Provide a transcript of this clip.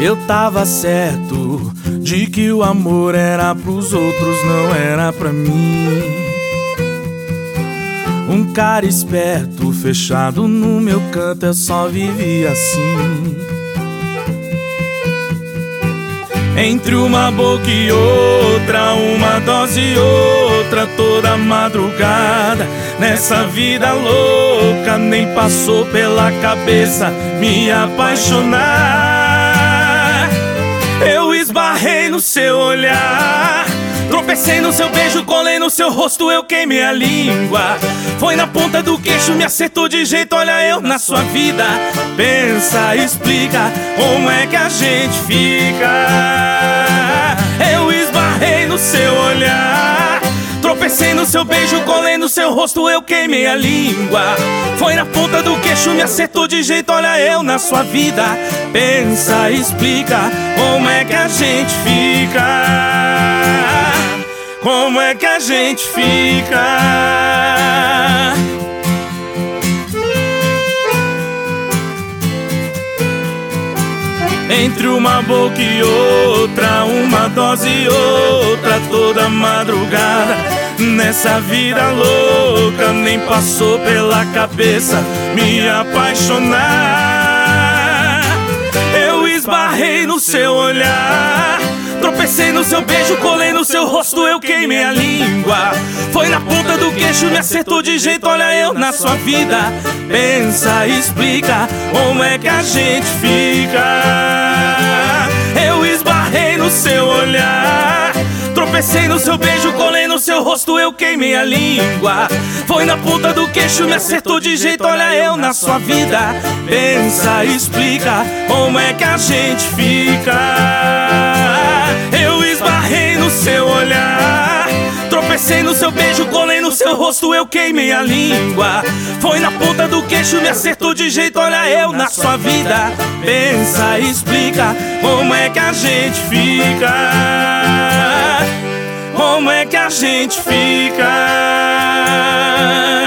Eu tava certo de que o amor era pros outros, não era pra mim. Um cara esperto, fechado no meu canto, eu só vivia assim. Entre uma boca e outra, uma dose e outra, toda madrugada. Nessa vida louca, nem passou pela cabeça me apaixonar. Eu esbarrei no seu olhar, tropecei no seu beijo, colei no seu rosto, eu queimei a língua. Foi na ponta do queixo, me acertou de jeito, olha eu na sua vida. Pensa, explica, como é que a gente fica? Eu esbarrei no seu olhar, tropecei no seu beijo, colei no seu rosto, eu queimei a língua. Foi na ponta do queixo, me acertou de jeito, olha eu na sua vida. Pensa, explica, como é que a gente fica? Como é que a gente fica? Entre uma boca e outra, uma dose e outra, toda madrugada. Nessa vida louca, nem passou pela cabeça me apaixonar. Eu esbarrei no seu olhar, tropecei no seu beijo, colei no seu rosto, eu queimei a língua. Foi na ponta do queixo, me acertou de jeito, olha eu na sua vida. Pensa, explica, como é que a gente fica? Eu esbarrei no seu olhar, tropecei no seu beijo, colei no seu rosto, eu queimei a língua. Foi na ponta do queixo, me acertou de jeito, olha eu na sua vida. Pensa, explica, como é que a gente fica? Eu esbarrei no seu olhar, tropecei no seu beijo, colei no seu rosto, eu queimei a língua. Foi na ponta do queixo, me acertou de jeito, olha eu na sua vida. Pensa, explica, como é que a gente fica? Como é que a gente fica?